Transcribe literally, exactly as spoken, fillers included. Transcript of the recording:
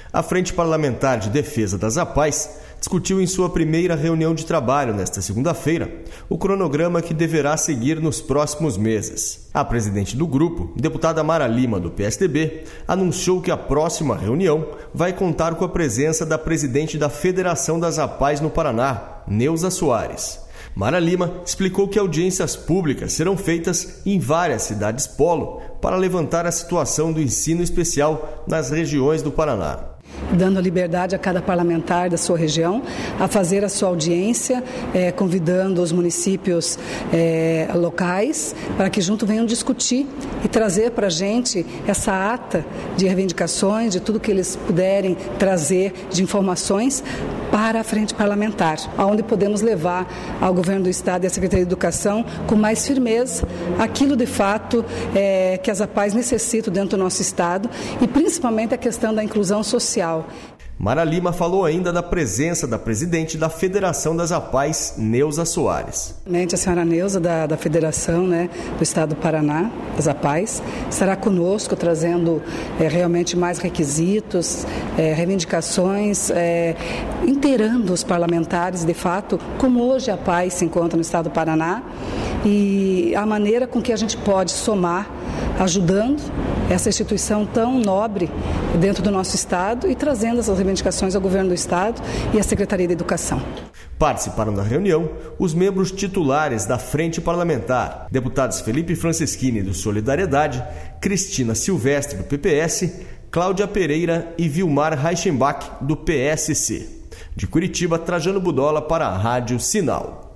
A Frente Parlamentar de Defesa das APAES discutiu em sua primeira reunião de trabalho nesta segunda-feira o cronograma que deverá seguir nos próximos meses. A presidente do grupo, deputada Mara Lima, do P S D B, anunciou que a próxima reunião vai contar com a presença da presidente da Federação das APAES no Paraná, Neuza Soares. Mara Lima explicou que audiências públicas serão feitas em várias cidades polo para levantar a situação do ensino especial nas regiões do Paraná. Dando liberdade a cada parlamentar da sua região a fazer a sua audiência, eh, convidando os municípios eh, locais para que junto venham discutir e trazer para a gente essa ata de reivindicações, de tudo que eles puderem trazer de informações para a frente parlamentar, onde podemos levar ao governo do Estado e à Secretaria de Educação com mais firmeza aquilo de fato eh, que as APAES necessitam dentro do nosso Estado e principalmente a questão da inclusão social. Mara Lima falou ainda da presença da presidente da Federação das APAES, Neuza Soares. A senhora Neuza, da, da Federação, né, do Estado do Paraná, das APAES, estará conosco trazendo é, realmente mais requisitos, é, reivindicações, é, inteirando os parlamentares, de fato, como hoje a APAES se encontra no Estado do Paraná e a maneira com que a gente pode somar, ajudando essa instituição tão nobre dentro do nosso Estado e trazendo essas reivindicações ao governo do Estado e à Secretaria de Educação. Participaram da reunião os membros titulares da Frente Parlamentar, deputados Felipe Franceschini, do Solidariedade, Cristina Silvestre, do P P S, Cláudia Pereira e Vilmar Reichenbach, do P S C. De Curitiba, Trajano Budola para a Rádio Sinal.